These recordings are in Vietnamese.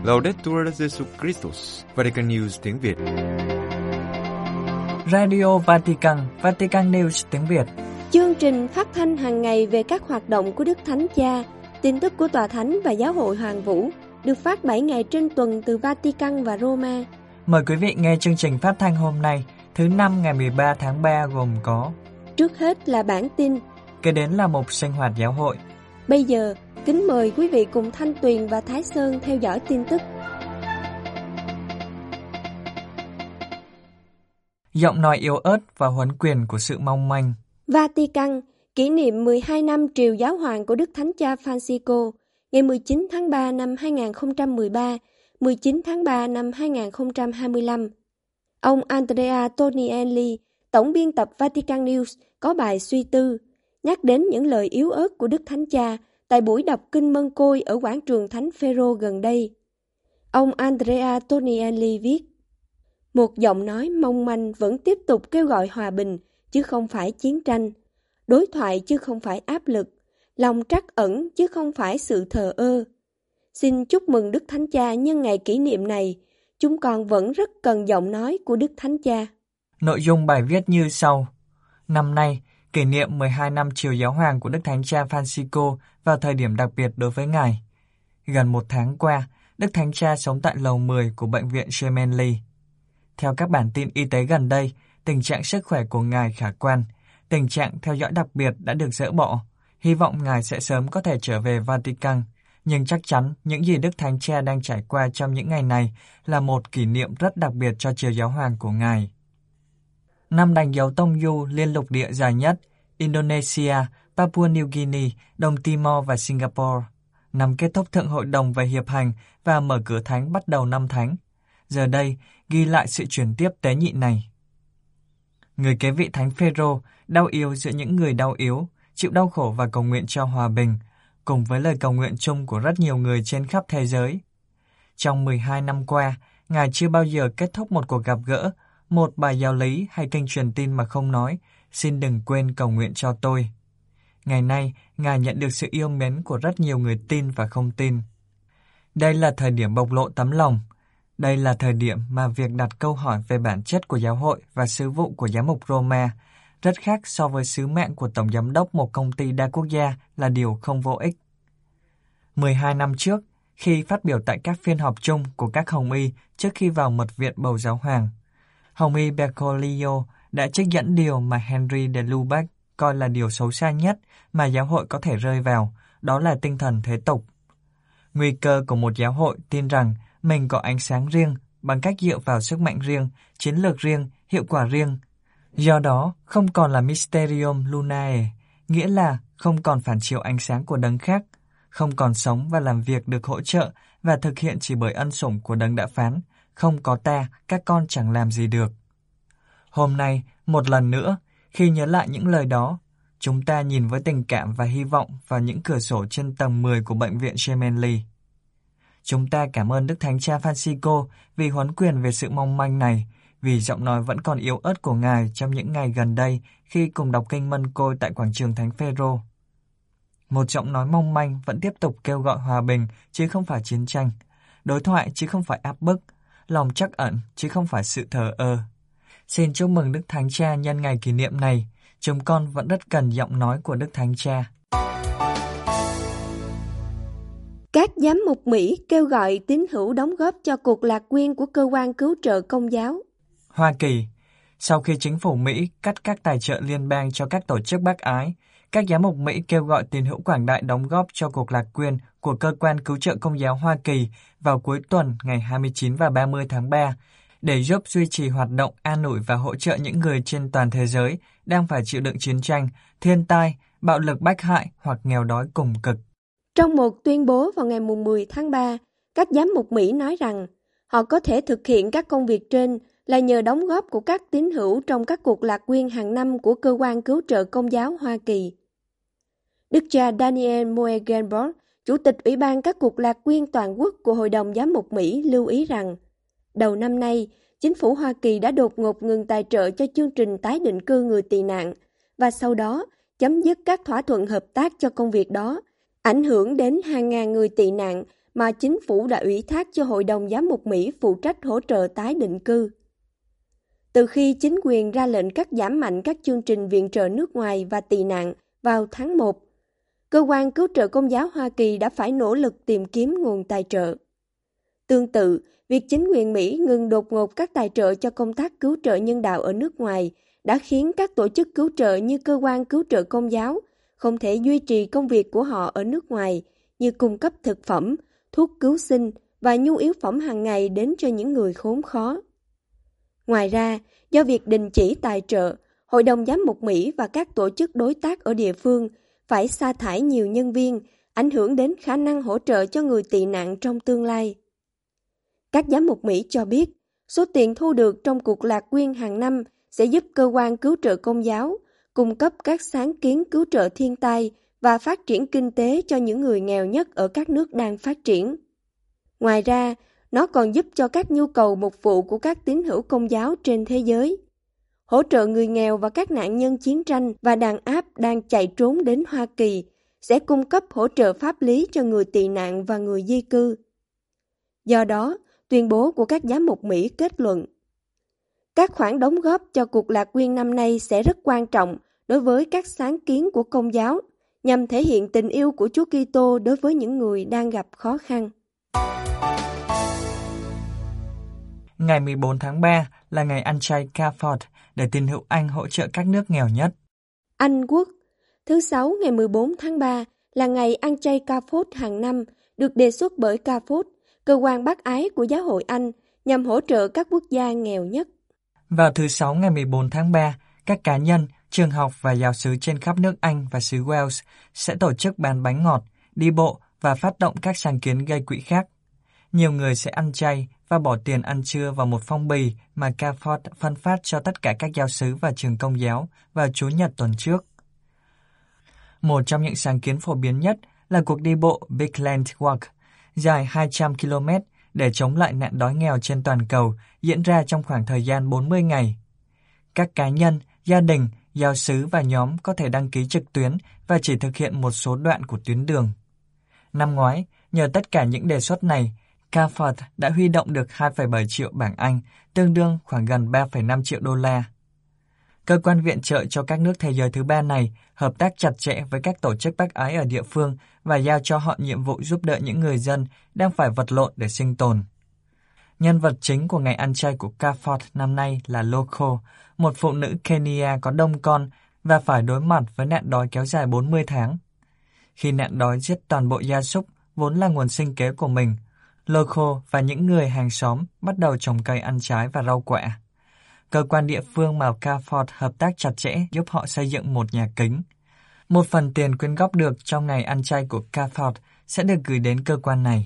Laudetur Jesus Christus, Vatican News tiếng Việt. Radio Vatican, Vatican News tiếng Việt. Chương trình phát thanh hàng ngày về các hoạt động của Đức Thánh Cha, tin tức của Tòa Thánh và Giáo hội Hoàng Vũ, được phát 7 ngày trên tuần từ Vatican và Roma. Mời quý vị nghe chương trình phát thanh hôm nay, thứ Năm ngày 13 tháng 3 gồm có: trước hết là bản tin, kế đến là mục sinh hoạt giáo hội. Bây giờ, kính mời quý vị cùng Thanh Tuyền và Thái Sơn theo dõi tin tức. Giọng nói yếu ớt và huấn quyền của sự mong manh. Vatican, kỷ niệm 12 năm triều giáo hoàng của Đức Thánh Cha Francisco, ngày 19 tháng 3 năm 2013, 19 tháng 3 năm 2025. Ông Andrea Tonielli, tổng biên tập Vatican News, có bài suy tư, nhắc đến những lời yếu ớt của Đức Thánh Cha tại buổi đọc kinh Mân Côi ở quảng trường Thánh Phêrô gần đây. Ông Andrea Tonielli viết: một giọng nói mong manh vẫn tiếp tục kêu gọi hòa bình, chứ không phải chiến tranh, đối thoại chứ không phải áp lực, lòng trắc ẩn chứ không phải sự thờ ơ. Xin chúc mừng Đức Thánh Cha nhân ngày kỷ niệm này, chúng con vẫn rất cần giọng nói của Đức Thánh Cha. Nội dung bài viết như sau. Năm nay, kỷ niệm 12 năm triều giáo hoàng của Đức Thánh Cha Francisco vào thời điểm đặc biệt đối với Ngài. Gần một tháng qua, Đức Thánh Cha sống tại lầu 10 của bệnh viện Gemelli. Theo các bản tin y tế gần đây, tình trạng sức khỏe của Ngài khả quan, tình trạng theo dõi đặc biệt đã được dỡ bỏ. Hy vọng Ngài sẽ sớm có thể trở về Vatican. Nhưng chắc chắn những gì Đức Thánh Cha đang trải qua trong những ngày này là một kỷ niệm rất đặc biệt cho triều giáo hoàng của Ngài. Năm đánh dấu tông du liên lục địa dài nhất, Indonesia, Papua New Guinea, Đông Timor và Singapore. Năm kết thúc Thượng Hội đồng về hiệp hành và mở cửa thánh bắt đầu năm thánh. Giờ đây, ghi lại sự chuyển tiếp tế nhị này. Người kế vị Thánh Phêrô đau yếu giữa những người đau yếu, chịu đau khổ và cầu nguyện cho hòa bình, cùng với lời cầu nguyện chung của rất nhiều người trên khắp thế giới. Trong 12 năm qua, Ngài chưa bao giờ kết thúc một cuộc gặp gỡ, một bài giáo lý hay kênh truyền tin mà không nói, xin đừng quên cầu nguyện cho tôi. Ngày nay, Ngài nhận được sự yêu mến của rất nhiều người tin và không tin. Đây là thời điểm bộc lộ tấm lòng. Đây là thời điểm mà việc đặt câu hỏi về bản chất của giáo hội và sứ vụ của giám mục Roma rất khác so với sứ mệnh của tổng giám đốc một công ty đa quốc gia là điều không vô ích. 12 năm trước, khi phát biểu tại các phiên họp chung của các hồng y trước khi vào mật viện bầu giáo hoàng, hồng y Bergoglio đã trích dẫn điều mà Henry de Lubac coi là điều xấu xa nhất mà giáo hội có thể rơi vào, đó là tinh thần thế tục. Nguy cơ của một giáo hội tin rằng mình có ánh sáng riêng bằng cách dựa vào sức mạnh riêng, chiến lược riêng, hiệu quả riêng. Do đó, không còn là Mysterium Lunae, nghĩa là không còn phản chiếu ánh sáng của đấng khác, không còn sống và làm việc được hỗ trợ và thực hiện chỉ bởi ân sủng của đấng đã phán, không có ta, các con chẳng làm gì được. Hôm nay, một lần nữa, khi nhớ lại những lời đó, chúng ta nhìn với tình cảm và hy vọng vào những cửa sổ trên tầng 10 của bệnh viện Gemelli. Chúng ta cảm ơn Đức Thánh Cha Francisco vì huấn quyền về sự mong manh này, vì giọng nói vẫn còn yếu ớt của Ngài trong những ngày gần đây khi cùng đọc kinh Mân Côi tại quảng trường Thánh Phêrô. Một giọng nói mong manh vẫn tiếp tục kêu gọi hòa bình chứ không phải chiến tranh, đối thoại chứ không phải áp bức, lòng trắc ẩn chứ không phải sự thờ ơ. Xin chúc mừng Đức Thánh Cha nhân ngày kỷ niệm này, chúng con vẫn rất cần giọng nói của Đức Thánh Cha. Các giám mục Mỹ kêu gọi tín hữu đóng góp cho cuộc lạc quyên của cơ quan cứu trợ Công giáo. Hoa Kỳ, sau khi chính phủ Mỹ cắt các tài trợ liên bang cho các tổ chức bác ái, các giám mục Mỹ kêu gọi tín hữu quảng đại đóng góp cho cuộc lạc quyên của cơ quan cứu trợ Công giáo Hoa Kỳ vào cuối tuần ngày 29 và 30 tháng 3 để giúp duy trì hoạt động an ủi và hỗ trợ những người trên toàn thế giới đang phải chịu đựng chiến tranh, thiên tai, bạo lực bách hại hoặc nghèo đói cùng cực. Trong một tuyên bố vào ngày 10 tháng 3, các giám mục Mỹ nói rằng họ có thể thực hiện các công việc trên là nhờ đóng góp của các tín hữu trong các cuộc lạc quyên hàng năm của cơ quan cứu trợ Công giáo Hoa Kỳ. Đức cha Daniel Moegenborg, Chủ tịch Ủy ban các cuộc lạc quyên toàn quốc của Hội đồng Giám mục Mỹ lưu ý rằng, đầu năm nay, chính phủ Hoa Kỳ đã đột ngột ngừng tài trợ cho chương trình tái định cư người tị nạn và sau đó chấm dứt các thỏa thuận hợp tác cho công việc đó, ảnh hưởng đến hàng ngàn người tị nạn mà chính phủ đã ủy thác cho Hội đồng Giám mục Mỹ phụ trách hỗ trợ tái định cư. Từ khi chính quyền ra lệnh cắt giảm mạnh các chương trình viện trợ nước ngoài và tị nạn vào tháng 1, Cơ quan Cứu trợ Công giáo Hoa Kỳ đã phải nỗ lực tìm kiếm nguồn tài trợ. Tương tự, việc chính quyền Mỹ ngừng đột ngột các tài trợ cho công tác cứu trợ nhân đạo ở nước ngoài đã khiến các tổ chức cứu trợ như Cơ quan Cứu trợ Công giáo không thể duy trì công việc của họ ở nước ngoài như cung cấp thực phẩm, thuốc cứu sinh và nhu yếu phẩm hàng ngày đến cho những người khốn khó. Ngoài ra, do việc đình chỉ tài trợ, Hội đồng Giám mục Mỹ và các tổ chức đối tác ở địa phương phải sa thải nhiều nhân viên, ảnh hưởng đến khả năng hỗ trợ cho người tị nạn trong tương lai. Các giám mục Mỹ cho biết, số tiền thu được trong cuộc lạc quyên hàng năm sẽ giúp Cơ quan Cứu trợ Công giáo cung cấp các sáng kiến cứu trợ thiên tai và phát triển kinh tế cho những người nghèo nhất ở các nước đang phát triển. Ngoài ra, nó còn giúp cho các nhu cầu mục vụ của các tín hữu Công giáo trên thế giới, hỗ trợ người nghèo và các nạn nhân chiến tranh và đàn áp đang chạy trốn đến Hoa Kỳ, sẽ cung cấp hỗ trợ pháp lý cho người tị nạn và người di cư. Do đó, tuyên bố của các giám mục Mỹ kết luận, các khoản đóng góp cho cuộc lạc quyên năm nay sẽ rất quan trọng đối với các sáng kiến của Công giáo, nhằm thể hiện tình yêu của Chúa Kitô đối với những người đang gặp khó khăn. Ngày 14 tháng 3 là ngày ăn chay CAFOD để tín hữu Anh hỗ trợ các nước nghèo nhất. Anh Quốc, thứ Sáu ngày 14 tháng 3 là ngày ăn chay CAFOD hàng năm được đề xuất bởi CAFOD, cơ quan bác ái của Giáo hội Anh, nhằm hỗ trợ các quốc gia nghèo nhất. Vào thứ Sáu ngày 14 tháng 3, các cá nhân, trường học và giáo xứ trên khắp nước Anh và xứ Wales sẽ tổ chức bán bánh ngọt, đi bộ và phát động các sáng kiến gây quỹ khác. Nhiều người sẽ ăn chay và bỏ tiền ăn trưa vào một phong bì mà CAFOD phân phát cho tất cả các giáo xứ và trường công giáo vào Chủ nhật tuần trước. Một trong những sáng kiến phổ biến nhất là cuộc đi bộ Big Land Walk, dài 200 km để chống lại nạn đói nghèo trên toàn cầu, diễn ra trong khoảng thời gian 40 ngày. Các cá nhân, gia đình, giáo xứ và nhóm có thể đăng ký trực tuyến và chỉ thực hiện một số đoạn của tuyến đường. Năm ngoái, nhờ tất cả những đề xuất này, CAFOD đã huy động được 2,7 triệu bảng Anh, tương đương khoảng gần 3,5 triệu đô la. Cơ quan viện trợ cho các nước thế giới thứ ba này hợp tác chặt chẽ với các tổ chức bác ái ở địa phương và giao cho họ nhiệm vụ giúp đỡ những người dân đang phải vật lộn để sinh tồn. Nhân vật chính của ngày ăn chay của CAFOD năm nay là Loco, một phụ nữ Kenya có đông con và phải đối mặt với nạn đói kéo dài 40 tháng. Khi nạn đói giết toàn bộ gia súc, vốn là nguồn sinh kế của mình, Loco và những người hàng xóm bắt đầu trồng cây ăn trái và rau quả. Cơ quan địa phương mà CAFOD hợp tác chặt chẽ giúp họ xây dựng một nhà kính. Một phần tiền quyên góp được trong ngày ăn chay của CAFOD sẽ được gửi đến cơ quan này.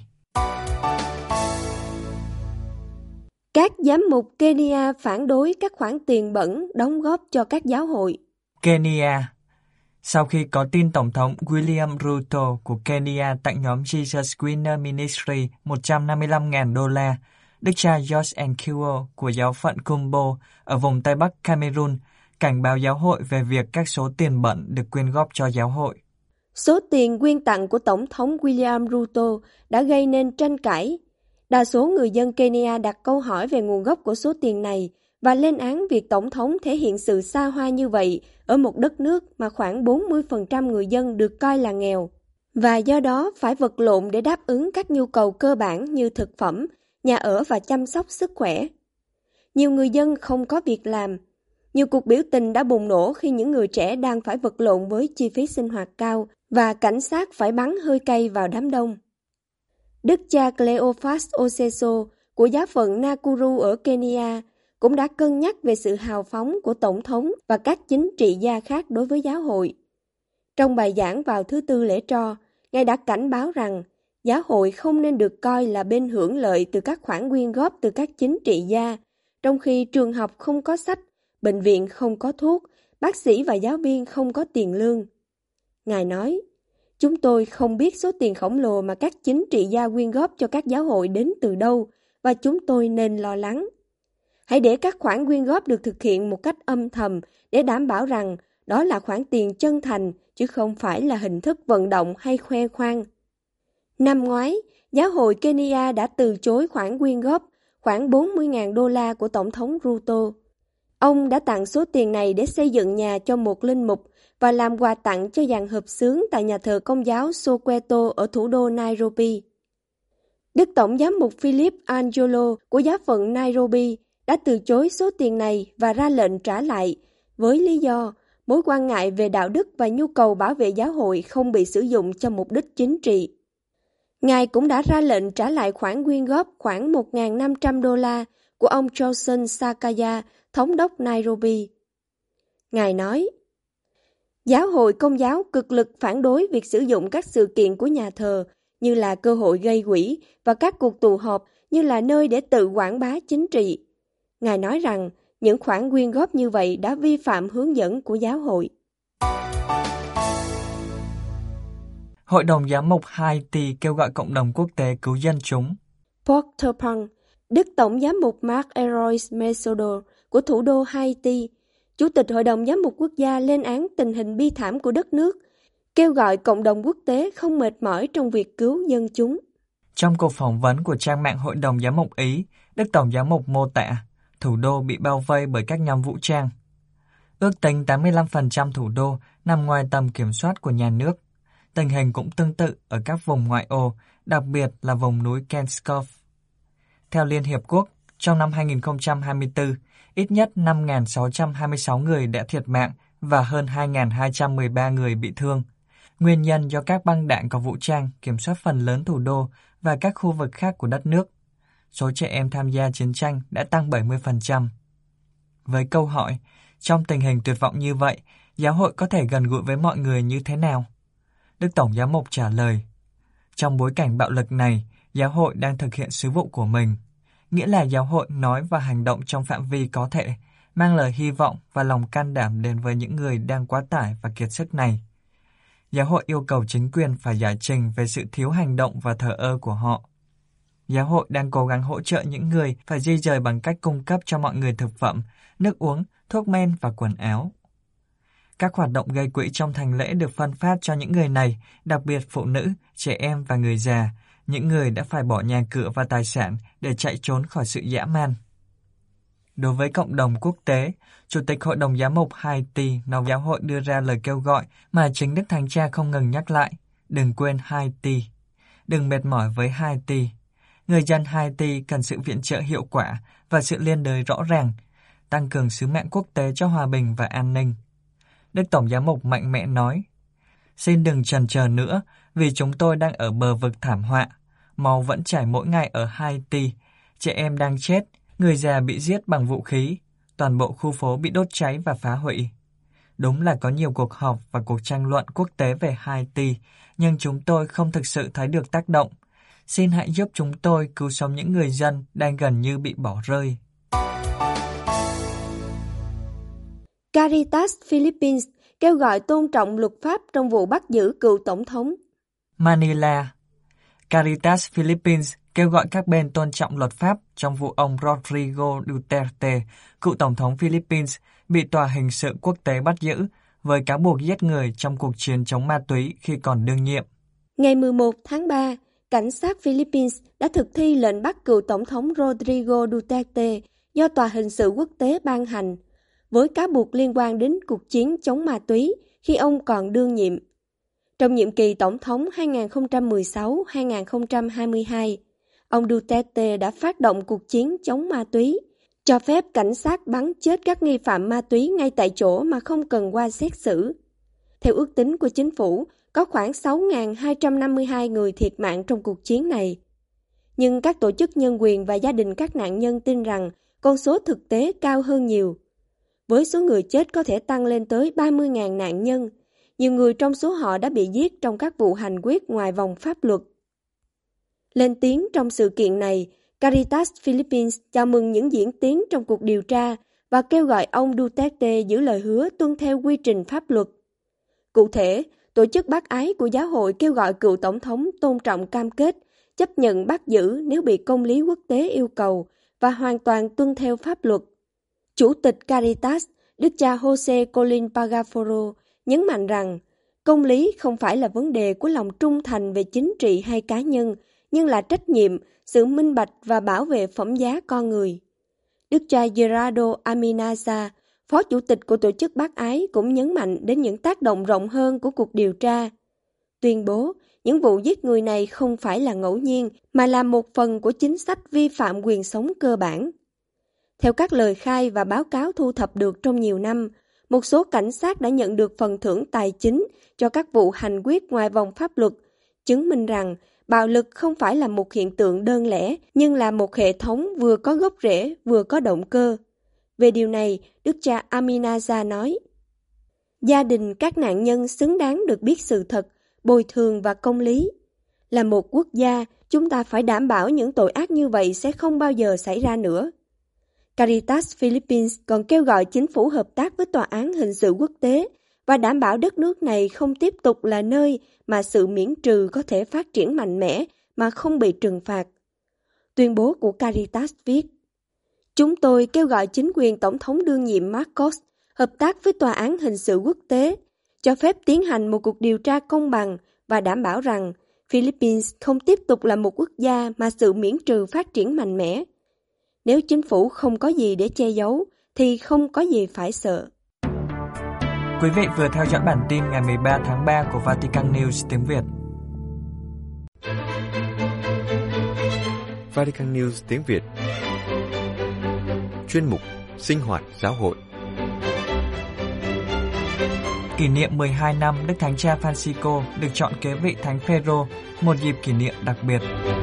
Các giám mục Kenya phản đối các khoản tiền bẩn đóng góp cho các giáo hội. Kenya. Sau khi có tin Tổng thống William Ruto của Kenya tặng nhóm Jesus Winner Ministry 155.000 đô la, Đức cha George Nkiwo của giáo phận Kumbo ở vùng Tây Bắc Cameroon cảnh báo giáo hội về việc các số tiền bẩn được quyên góp cho giáo hội. Số tiền quyên tặng của Tổng thống William Ruto đã gây nên tranh cãi. Đa số người dân Kenya đặt câu hỏi về nguồn gốc của số tiền này và lên án việc Tổng thống thể hiện sự xa hoa như vậy ở một đất nước mà khoảng 40% người dân được coi là nghèo, và do đó phải vật lộn để đáp ứng các nhu cầu cơ bản như thực phẩm, nhà ở và chăm sóc sức khỏe. Nhiều người dân không có việc làm. Nhiều cuộc biểu tình đã bùng nổ khi những người trẻ đang phải vật lộn với chi phí sinh hoạt cao và cảnh sát phải bắn hơi cay vào đám đông. Đức cha Cleophas Oseso của giáo phận Nakuru ở Kenya cũng đã cân nhắc về sự hào phóng của Tổng thống và các chính trị gia khác đối với giáo hội. Trong bài giảng vào thứ Tư lễ tro, Ngài đã cảnh báo rằng giáo hội không nên được coi là bên hưởng lợi từ các khoản quyên góp từ các chính trị gia, trong khi trường học không có sách, bệnh viện không có thuốc, bác sĩ và giáo viên không có tiền lương. Ngài nói, chúng tôi không biết số tiền khổng lồ mà các chính trị gia quyên góp cho các giáo hội đến từ đâu, và chúng tôi nên lo lắng. Hãy để các khoản quyên góp được thực hiện một cách âm thầm để đảm bảo rằng đó là khoản tiền chân thành, chứ không phải là hình thức vận động hay khoe khoang. Năm ngoái, giáo hội Kenya đã từ chối khoản quyên góp khoảng 40.000 đô la của Tổng thống Ruto. Ông đã tặng số tiền này để xây dựng nhà cho một linh mục và làm quà tặng cho dàn hợp xướng tại nhà thờ Công giáo Soweto ở thủ đô Nairobi. Đức Tổng giám mục Philip Angelo của giáo phận Nairobi đã từ chối số tiền này và ra lệnh trả lại, với lý do mối quan ngại về đạo đức và nhu cầu bảo vệ giáo hội không bị sử dụng cho mục đích chính trị. Ngài cũng đã ra lệnh trả lại khoản quyên góp khoảng 1.500 đô la của ông Johnson Sakaya, thống đốc Nairobi. Ngài nói, giáo hội Công giáo cực lực phản đối việc sử dụng các sự kiện của nhà thờ như là cơ hội gây quỹ và các cuộc tụ họp như là nơi để tự quảng bá chính trị. Ngài nói rằng những khoản quyên góp như vậy đã vi phạm hướng dẫn của giáo hội. Hội đồng Giám mục Haiti kêu gọi cộng đồng quốc tế cứu dân chúng. Port-au-Prince, Đức Tổng giám mục Marc-Eroy Mesodo của thủ đô Haiti, Chủ tịch Hội đồng Giám mục Quốc gia lên án tình hình bi thảm của đất nước, kêu gọi cộng đồng quốc tế không mệt mỏi trong việc cứu dân chúng. Trong cuộc phỏng vấn của trang mạng Hội đồng Giám mục Ý, Đức Tổng giám mục mô tả thủ đô bị bao vây bởi các nhóm vũ trang. Ước tính 85% thủ đô nằm ngoài tầm kiểm soát của nhà nước. Tình hình cũng tương tự ở các vùng ngoại ô, đặc biệt là vùng núi Kenskov. Theo Liên Hiệp Quốc, trong năm 2024, ít nhất 5.626 người đã thiệt mạng và hơn 2.213 người bị thương. Nguyên nhân do các băng đảng có vũ trang kiểm soát phần lớn thủ đô và các khu vực khác của đất nước. Số trẻ em tham gia chiến tranh đã tăng 70%. Với câu hỏi, trong tình hình tuyệt vọng như vậy, giáo hội có thể gần gũi với mọi người như thế nào? Đức Tổng giám mục trả lời, trong bối cảnh bạo lực này, giáo hội đang thực hiện sứ vụ của mình, nghĩa là giáo hội nói và hành động trong phạm vi có thể, mang lời hy vọng và lòng can đảm đến với những người đang quá tải và kiệt sức này. Giáo hội yêu cầu chính quyền phải giải trình về sự thiếu hành động và thờ ơ của họ. Giáo hội đang cố gắng hỗ trợ những người phải di dời bằng cách cung cấp cho mọi người thực phẩm, nước uống, thuốc men và quần áo. Các hoạt động gây quỹ trong thành lễ được phân phát cho những người này, đặc biệt phụ nữ, trẻ em và người già, những người đã phải bỏ nhà cửa và tài sản để chạy trốn khỏi sự dã man. Đối với cộng đồng quốc tế, Chủ tịch Hội đồng Giám mục Haiti nói giáo hội đưa ra lời kêu gọi mà chính Đức Thánh Cha không ngừng nhắc lại, đừng quên Haiti, đừng mệt mỏi với Haiti. Người dân Haiti cần sự viện trợ hiệu quả và sự liên đới rõ ràng, tăng cường sứ mệnh quốc tế cho hòa bình và an ninh. Đức Tổng giám mục mạnh mẽ nói, xin đừng chần chờ nữa vì chúng tôi đang ở bờ vực thảm họa. Máu vẫn chảy mỗi ngày ở Haiti, trẻ em đang chết, người già bị giết bằng vũ khí, toàn bộ khu phố bị đốt cháy và phá hủy. Đúng là có nhiều cuộc họp và cuộc tranh luận quốc tế về Haiti, nhưng chúng tôi không thực sự thấy được tác động. Xin hãy giúp chúng tôi cứu sống những người dân đang gần như bị bỏ rơi. Caritas Philippines kêu gọi tôn trọng luật pháp trong vụ bắt giữ cựu tổng thống. Manila, Caritas Philippines kêu gọi các bên tôn trọng luật pháp trong vụ ông Rodrigo Duterte, cựu tổng thống Philippines, bị tòa hình sự quốc tế bắt giữ với cáo buộc giết người trong cuộc chiến chống ma túy khi còn đương nhiệm. Ngày 11 tháng 3, cảnh sát Philippines đã thực thi lệnh bắt cựu tổng thống Rodrigo Duterte do tòa hình sự quốc tế ban hành, với cáo buộc liên quan đến cuộc chiến chống ma túy khi ông còn đương nhiệm. Trong nhiệm kỳ tổng thống 2016-2022, ông Duterte đã phát động cuộc chiến chống ma túy, cho phép cảnh sát bắn chết các nghi phạm ma túy ngay tại chỗ mà không cần qua xét xử. Theo ước tính của chính phủ, có khoảng 6.252 người thiệt mạng trong cuộc chiến này. Nhưng các tổ chức nhân quyền và gia đình các nạn nhân tin rằng con số thực tế cao hơn nhiều. Với số người chết có thể tăng lên tới 30.000 nạn nhân, nhiều người trong số họ đã bị giết trong các vụ hành quyết ngoài vòng pháp luật. Lên tiếng trong sự kiện này, Caritas Philippines chào mừng những diễn tiến trong cuộc điều tra và kêu gọi ông Duterte giữ lời hứa tuân theo quy trình pháp luật. Cụ thể, Tổ chức Bác Ái của Giáo hội kêu gọi cựu tổng thống tôn trọng cam kết, chấp nhận bắt giữ nếu bị công lý quốc tế yêu cầu và hoàn toàn tuân theo pháp luật. Chủ tịch Caritas, Đức cha Jose Colin Pagaforo, nhấn mạnh rằng Công lý không phải là vấn đề của lòng trung thành về chính trị hay cá nhân, nhưng là trách nhiệm, sự minh bạch và bảo vệ phẩm giá con người. Đức cha Gerardo Arminaza, Phó Chủ tịch của Tổ chức Bác Ái cũng nhấn mạnh đến những tác động rộng hơn của cuộc điều tra. Tuyên bố, những vụ giết người này không phải là ngẫu nhiên, mà là một phần của chính sách vi phạm quyền sống cơ bản. Theo các lời khai và báo cáo thu thập được trong nhiều năm, một số cảnh sát đã nhận được phần thưởng tài chính cho các vụ hành quyết ngoài vòng pháp luật, chứng minh rằng bạo lực không phải là một hiện tượng đơn lẻ, nhưng là một hệ thống vừa có gốc rễ, vừa có động cơ. Về điều này, Đức cha Arminaza nói, gia đình các nạn nhân xứng đáng được biết sự thật, bồi thường và công lý. Là một quốc gia, chúng ta phải đảm bảo những tội ác như vậy sẽ không bao giờ xảy ra nữa. Caritas Philippines còn kêu gọi chính phủ hợp tác với Tòa án Hình sự Quốc tế và đảm bảo đất nước này không tiếp tục là nơi mà sự miễn trừ có thể phát triển mạnh mẽ mà không bị trừng phạt. Tuyên bố của Caritas viết, chúng tôi kêu gọi chính quyền Tổng thống đương nhiệm Marcos hợp tác với Tòa án Hình sự Quốc tế, cho phép tiến hành một cuộc điều tra công bằng và đảm bảo rằng Philippines không tiếp tục là một quốc gia mà sự miễn trừ phát triển mạnh mẽ. Nếu chính phủ không có gì để che giấu, thì không có gì phải sợ. Quý vị vừa theo dõi bản tin ngày 13 tháng 3 của Vatican News tiếng Việt. Vatican News tiếng Việt. Chuyên mục Sinh hoạt giáo hội. Kỷ niệm 12 năm Đức Thánh Cha Francisco được chọn kế vị Thánh Phêrô, một dịp kỷ niệm đặc biệt.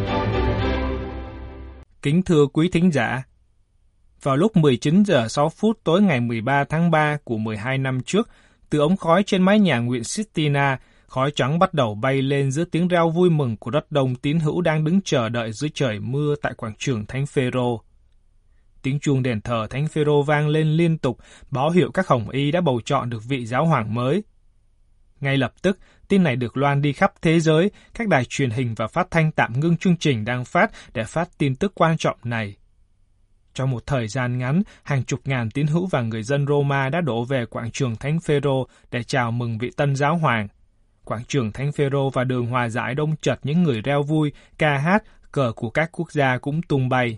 Kính thưa quý thính giả, vào lúc 19 giờ 6 phút tối ngày 13 tháng 3 của 12 năm trước, từ ống khói trên mái nhà nguyện Sistina, khói trắng bắt đầu bay lên giữa tiếng reo vui mừng của rất đông tín hữu đang đứng chờ đợi dưới trời mưa tại quảng trường Thánh Phêrô. Tiếng chuông đền thờ Thánh Phêrô vang lên liên tục, báo hiệu các hồng y đã bầu chọn được vị giáo hoàng mới. Ngay lập tức, tin này được loan đi khắp thế giới, các đài truyền hình và phát thanh tạm ngưng chương trình đang phát để phát tin tức quan trọng này. Trong một thời gian ngắn, hàng chục ngàn tín hữu và người dân Roma đã đổ về quảng trường Thánh Phêrô để chào mừng vị tân giáo hoàng. Quảng trường Thánh Phêrô và đường hòa giải đông chật những người reo vui, ca hát, cờ của các quốc gia cũng tung bay.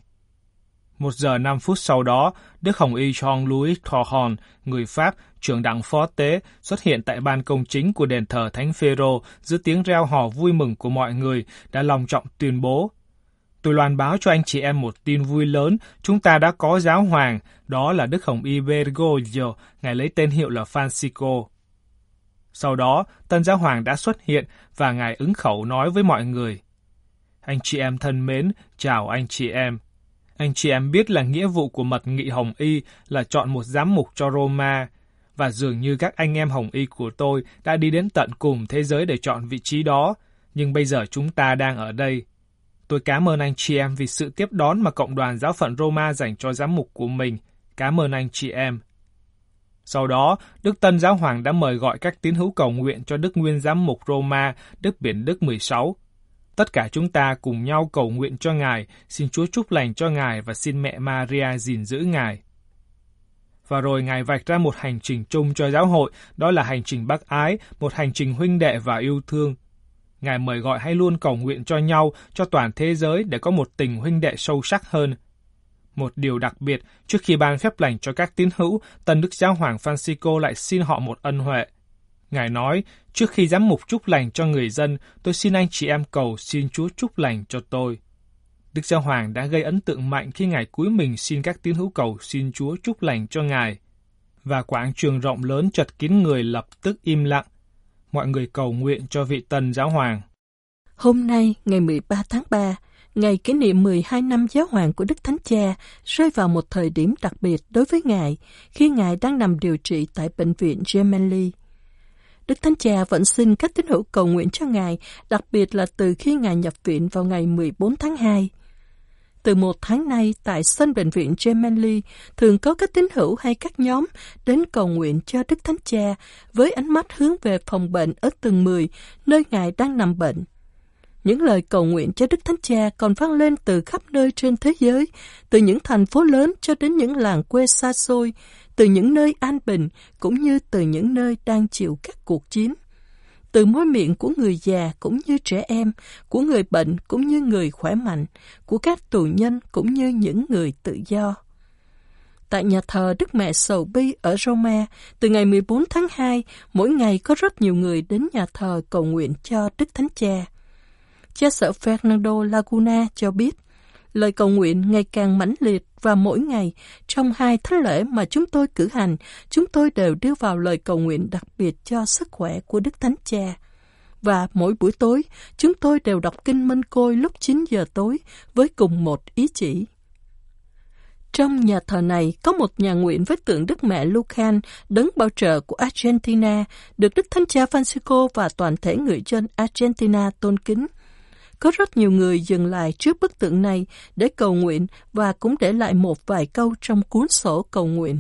1 giờ 5 phút sau đó, Đức Hồng Y Jean-Louis Torhon, người Pháp, trưởng đảng phó tế, xuất hiện tại ban công chính của đền thờ Thánh Phêrô giữa tiếng reo hò vui mừng của mọi người, đã long trọng tuyên bố: Tôi loan báo cho anh chị em một tin vui lớn, chúng ta đã có giáo hoàng, đó là Đức Hồng Y Bergoglio, ngài lấy tên hiệu là Francisco. Sau đó, tân giáo hoàng đã xuất hiện và ngài ứng khẩu nói với mọi người: Anh chị em thân mến, chào anh chị em. Anh chị em biết là nghĩa vụ của mật nghị Hồng Y là chọn một giám mục cho Roma, và dường như các anh em Hồng Y của tôi đã đi đến tận cùng thế giới để chọn vị trí đó, nhưng bây giờ chúng ta đang ở đây. Tôi cảm ơn anh chị em vì sự tiếp đón mà cộng đoàn giáo phận Roma dành cho giám mục của mình. Cảm ơn anh chị em. Sau đó, Đức Tân Giáo Hoàng đã mời gọi các tín hữu cầu nguyện cho Đức Nguyên Giám mục Roma, Đức Biển Đức 16. Tất cả chúng ta cùng nhau cầu nguyện cho Ngài, xin Chúa chúc lành cho Ngài và xin mẹ Maria gìn giữ Ngài. Và rồi Ngài vạch ra một hành trình chung cho giáo hội, đó là hành trình bác ái, một hành trình huynh đệ và yêu thương. Ngài mời gọi hãy luôn cầu nguyện cho nhau, cho toàn thế giới để có một tình huynh đệ sâu sắc hơn. Một điều đặc biệt, trước khi ban phép lành cho các tín hữu, Tân Đức Giáo hoàng Francisco lại xin họ một ân huệ. Ngài nói, trước khi giám mục chúc lành cho người dân, tôi xin anh chị em cầu xin Chúa chúc lành cho tôi. Đức Giáo hoàng đã gây ấn tượng mạnh khi Ngài cúi mình xin các tín hữu cầu xin Chúa chúc lành cho Ngài. Và quảng trường rộng lớn chật kín người lập tức im lặng. Mọi người cầu nguyện cho vị tân giáo hoàng. Hôm nay, ngày 13 tháng 3, ngày kỷ niệm 12 năm giáo hoàng của Đức Thánh Cha, rơi vào một thời điểm đặc biệt đối với Ngài, khi Ngài đang nằm điều trị tại bệnh viện Gemelli. Đức Thánh Cha vẫn xin các tín hữu cầu nguyện cho Ngài, đặc biệt là từ khi Ngài nhập viện vào ngày 14 tháng 2. Từ một tháng nay, tại sân bệnh viện Gemelli, thường có các tín hữu hay các nhóm đến cầu nguyện cho Đức Thánh Cha với ánh mắt hướng về phòng bệnh ở tầng 10, nơi Ngài đang nằm bệnh. Những lời cầu nguyện cho Đức Thánh Cha còn vang lên từ khắp nơi trên thế giới, từ những thành phố lớn cho đến những làng quê xa xôi, từ những nơi an bình cũng như từ những nơi đang chịu các cuộc chiến. từ môi miệng của người già cũng như trẻ em, của người bệnh cũng như người khỏe mạnh, của các tù nhân cũng như những người tự do. Tại nhà thờ Đức Mẹ Sầu Bi ở Roma, từ ngày 14 tháng 2, mỗi ngày có rất nhiều người đến nhà thờ cầu nguyện cho Đức Thánh Cha. Cha xứ Fernando Laguna cho biết, lời cầu nguyện ngày càng mãnh liệt và mỗi ngày, trong 2 thánh lễ mà chúng tôi cử hành, chúng tôi đều đưa vào lời cầu nguyện đặc biệt cho sức khỏe của Đức Thánh Cha. Và mỗi buổi tối, chúng tôi đều đọc kinh Minh Côi lúc 9 giờ tối với cùng một ý chỉ. Trong nhà thờ này có một nhà nguyện với tượng Đức Mẹ Lucan, đấng bảo trợ của Argentina, được Đức Thánh Cha Francisco và toàn thể người dân Argentina tôn kính. Có rất nhiều người dừng lại trước bức tượng này để cầu nguyện và cũng để lại một vài câu trong cuốn sổ cầu nguyện.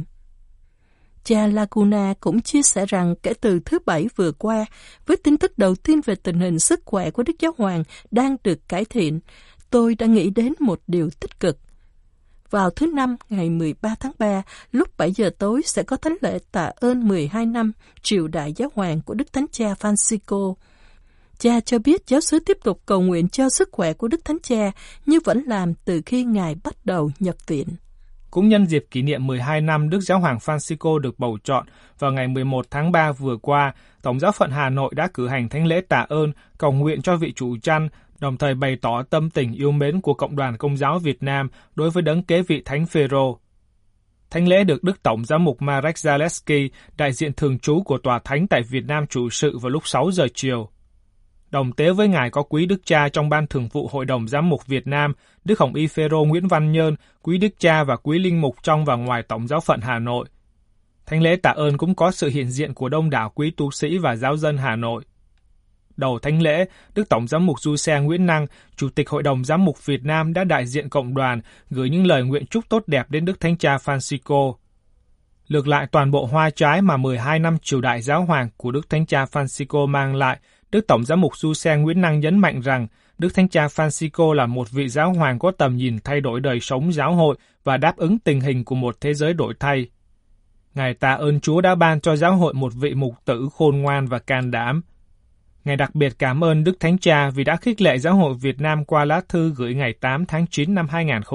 Cha Laguna cũng chia sẻ rằng kể từ thứ Bảy vừa qua, với tin tức đầu tiên về tình hình sức khỏe của Đức Giáo Hoàng đang được cải thiện, tôi đã nghĩ đến một điều tích cực. Vào thứ Năm, ngày 13 tháng 3, lúc 7 giờ tối sẽ có thánh lễ tạ ơn 12 năm triều đại Giáo Hoàng của Đức Thánh Cha Francisco. Cha cho biết giáo xứ tiếp tục cầu nguyện cho sức khỏe của Đức Thánh Cha như vẫn làm từ khi Ngài bắt đầu nhập viện. Cũng nhân dịp kỷ niệm 12 năm Đức Giáo Hoàng Francisco được bầu chọn, vào ngày 11 tháng 3 vừa qua, Tổng giáo phận Hà Nội đã cử hành thánh lễ tạ ơn, cầu nguyện cho vị chủ chăn, đồng thời bày tỏ tâm tình yêu mến của Cộng đoàn Công giáo Việt Nam đối với đấng kế vị Thánh Phêrô. Thánh lễ được Đức Tổng giám mục Marek Zaleski, đại diện thường trú của Tòa Thánh tại Việt Nam chủ sự vào lúc 6 giờ chiều. Đồng tế với Ngài có quý Đức Cha trong Ban Thường vụ Hội đồng Giám mục Việt Nam, Đức Hồng Y Phêrô Nguyễn Văn Nhơn, quý Đức Cha và quý linh mục trong và ngoài Tổng giáo phận Hà Nội. Thánh lễ tạ ơn cũng có sự hiện diện của đông đảo quý tu sĩ và giáo dân Hà Nội. Đầu thánh lễ, Đức Tổng giám mục Du-xe Nguyễn Năng, Chủ tịch Hội đồng Giám mục Việt Nam đã đại diện cộng đoàn gửi những lời nguyện chúc tốt đẹp đến Đức Thánh Cha Francisco. Lược lại toàn bộ hoa trái mà 12 năm triều đại giáo hoàng của Đức Thánh Cha Francisco mang lại, Đức Tổng giám mục Du-xe Nguyễn Năng nhấn mạnh rằng Đức Thánh Cha Francisco là một vị giáo hoàng có tầm nhìn thay đổi đời sống giáo hội và đáp ứng tình hình của một thế giới đổi thay. Ngài tạ ơn Chúa đã ban cho giáo hội một vị mục tử khôn ngoan và can đảm. Ngài đặc biệt cảm ơn Đức Thánh Cha vì đã khích lệ giáo hội Việt Nam qua lá thư gửi ngày 8 tháng 9 năm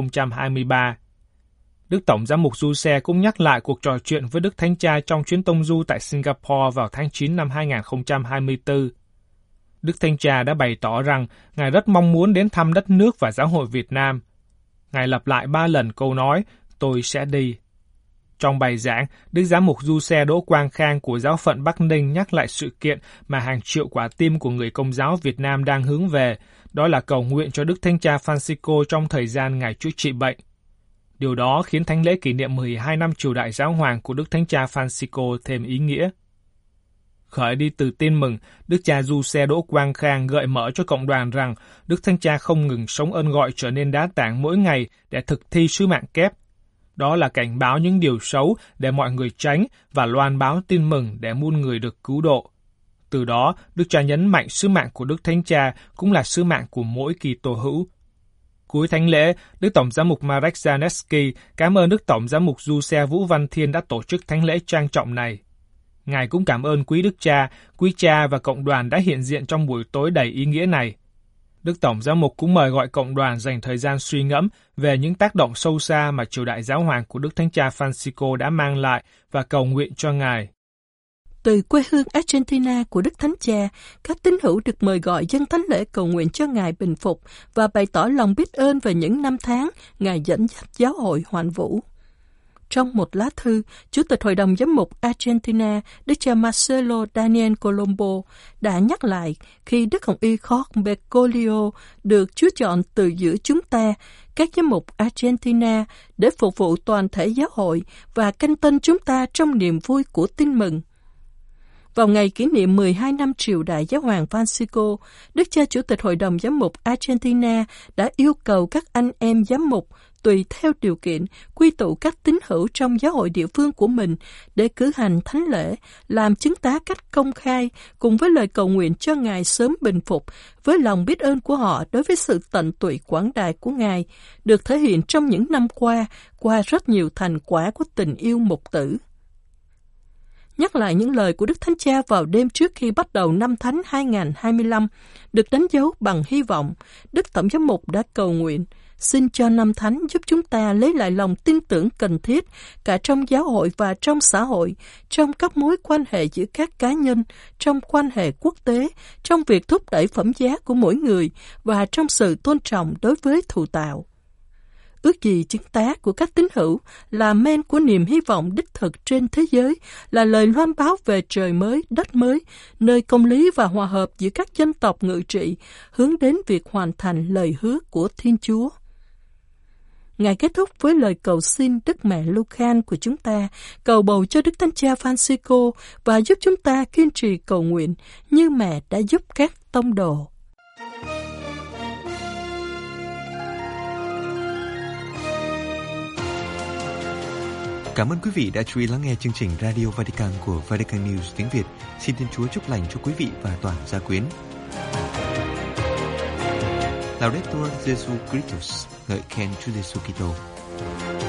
2023. Đức Tổng giám mục Du-xe cũng nhắc lại cuộc trò chuyện với Đức Thánh Cha trong chuyến tông du tại Singapore vào tháng 9 năm 2024. Đức Thánh Cha đã bày tỏ rằng Ngài rất mong muốn đến thăm đất nước và giáo hội Việt Nam. Ngài lặp lại 3 lần câu nói, tôi sẽ đi. Trong bài giảng, Đức Giám mục Du-xe Đỗ Quang Khang của giáo phận Bắc Ninh nhắc lại sự kiện mà hàng triệu quả tim của người Công giáo Việt Nam đang hướng về, đó là cầu nguyện cho Đức Thánh Cha Francisco trong thời gian Ngài chữa trị bệnh. Điều đó khiến thánh lễ kỷ niệm 12 năm triều đại giáo hoàng của Đức Thánh Cha Francisco thêm ý nghĩa. Khởi đi từ tin mừng, Đức cha Du-xe Đỗ Quang Khang gợi mở cho cộng đoàn rằng Đức Thánh Cha không ngừng sống ơn gọi trở nên đá tảng mỗi ngày để thực thi sứ mạng kép. Đó là cảnh báo những điều xấu để mọi người tránh và loan báo tin mừng để muôn người được cứu độ. Từ đó, Đức Cha nhấn mạnh sứ mạng của Đức Thánh Cha cũng là sứ mạng của mỗi Kitô hữu. Cuối thánh lễ, Đức Tổng giám mục Marek Zaleski cảm ơn Đức Tổng giám mục Du-xe Vũ Văn Thiên đã tổ chức thánh lễ trang trọng này. Ngài cũng cảm ơn quý cha và cộng đoàn đã hiện diện trong buổi tối đầy ý nghĩa này. Đức Tổng giám mục cũng mời gọi cộng đoàn dành thời gian suy ngẫm về những tác động sâu xa mà triều đại giáo hoàng của Đức Thánh Cha Francisco đã mang lại và cầu nguyện cho Ngài. Từ quê hương Argentina của Đức Thánh Cha, các tín hữu được mời gọi dâng thánh lễ cầu nguyện cho Ngài bình phục và bày tỏ lòng biết ơn về những năm tháng Ngài dẫn dắt giáo hội hoàn vũ. Trong một lá thư, Chủ tịch Hội đồng Giám mục Argentina, Đức cha Marcelo Daniel Colombo, đã nhắc lại khi Đức Hồng Y Jorge Bergoglio được Chúa chọn từ giữa chúng ta, các giám mục Argentina, để phục vụ toàn thể giáo hội và canh tân chúng ta trong niềm vui của tin mừng. Vào ngày kỷ niệm 12 năm triều đại giáo hoàng Francisco, Đức cha Chủ tịch Hội đồng Giám mục Argentina đã yêu cầu các anh em giám mục tùy theo điều kiện quy tụ các tín hữu trong giáo hội địa phương của mình để cử hành thánh lễ, làm chứng tá cách công khai cùng với lời cầu nguyện cho Ngài sớm bình phục, với lòng biết ơn của họ đối với sự tận tụy quảng đại của Ngài, được thể hiện trong những năm qua rất nhiều thành quả của tình yêu mục tử. nhắc lại những lời của Đức Thánh Cha vào đêm trước khi bắt đầu năm Thánh 2025, được đánh dấu bằng hy vọng. Đức Tổng giám mục đã cầu nguyện: xin cho năm Thánh giúp chúng ta lấy lại lòng tin tưởng cần thiết cả trong giáo hội và trong xã hội, trong các mối quan hệ giữa các cá nhân, trong quan hệ quốc tế, trong việc thúc đẩy phẩm giá của mỗi người và trong sự tôn trọng đối với thụ tạo. Ước gì chứng tá của các tín hữu là men của niềm hy vọng đích thực trên thế giới, là lời loan báo về trời mới, đất mới, nơi công lý và hòa hợp giữa các dân tộc ngự trị, hướng đến việc hoàn thành lời hứa của Thiên Chúa. Ngài kết thúc với lời cầu xin Đức Mẹ Lucan của chúng ta, cầu bầu cho Đức Thánh Cha Francisco và giúp chúng ta kiên trì cầu nguyện như mẹ đã giúp các tông đồ. Cảm ơn quý vị đã chú ý lắng nghe chương trình Radio Vatican của Vatican News tiếng Việt. Xin Thiên Chúa chúc lành cho quý vị và toàn gia quyến. Laudetur Jesu Christus, ngợi khen Chúa Giêsu Kitô.